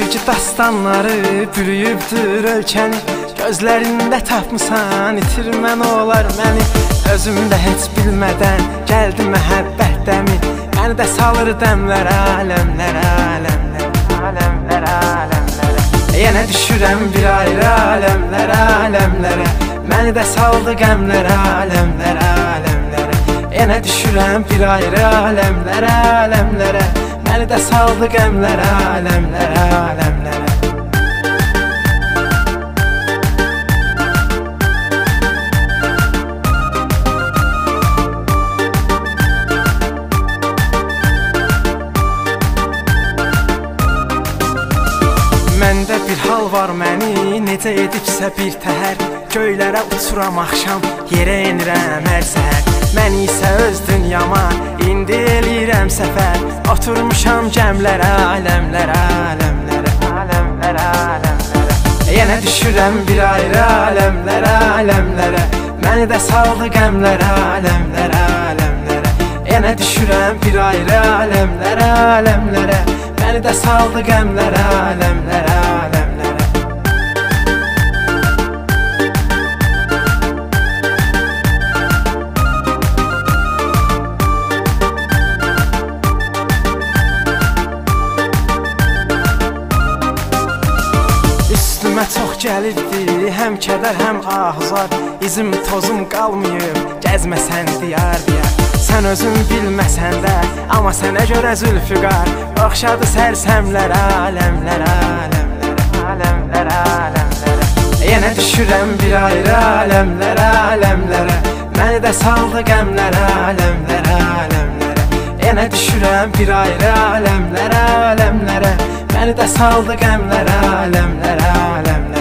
Sevgi dastanları bürüyübdür ölkəni, gözlərində tapmısan itirmən olar məni. Özümdə heç bilmədən gəldi məhəbbət dəmi, məni də salır dəmlərə, aləmlərə, aləmlərə, aləmlərə, aləmlərə. Yenə düşürəm bir ayrı aləmlərə, aləmlərə, məni də saldı qəmlərə, aləmlərə, aləmlərə. Yenə düşürəm bir ayrı aləmlərə, aləmlərə, məni də saldı qəmlərə, aləmlərə, aləmlərə. Məndə bir hal var məni, necə edibsə bir təhər, göylərə uçuram axşam, yerə enirəm hər səhər. Məni isə öz dünyama, indi eləyirəm səfər, oturmuşam gəmlərə, aləmlərə, aləmlərə, aləmlərə, aləmlərə. Yenə düşürəm bir ayrı aləmlərə, aləmlərə, məni də saldı qəmlərə, aləmlərə, aləmlərə. Yenə düşürəm bir ayrı aləmlərə, aləmlərə, məni də saldı qəmlərə, aləmlərə, aləmlərə. Üstümə çox gəlirdi, həm kədər, həm ahuzar, izim, tozum qalmayıb, gəzməsən diyar diyar. Sən özün bilməsən də, amma sənə görə zülfüqar, oxşadı sərsəmlərə, aləmlərə, aləmlərə, aləmlərə, aləmlərə. Yenə düşürəm bir ayrı aləmlərə, aləmlərə, məni də saldı qəmlərə, aləmlərə, aləmlərə. Yenə düşürəm bir ayrı aləmlərə, aləmlərə, məni də saldı qəmlərə, aləmlərə, aləmlərə.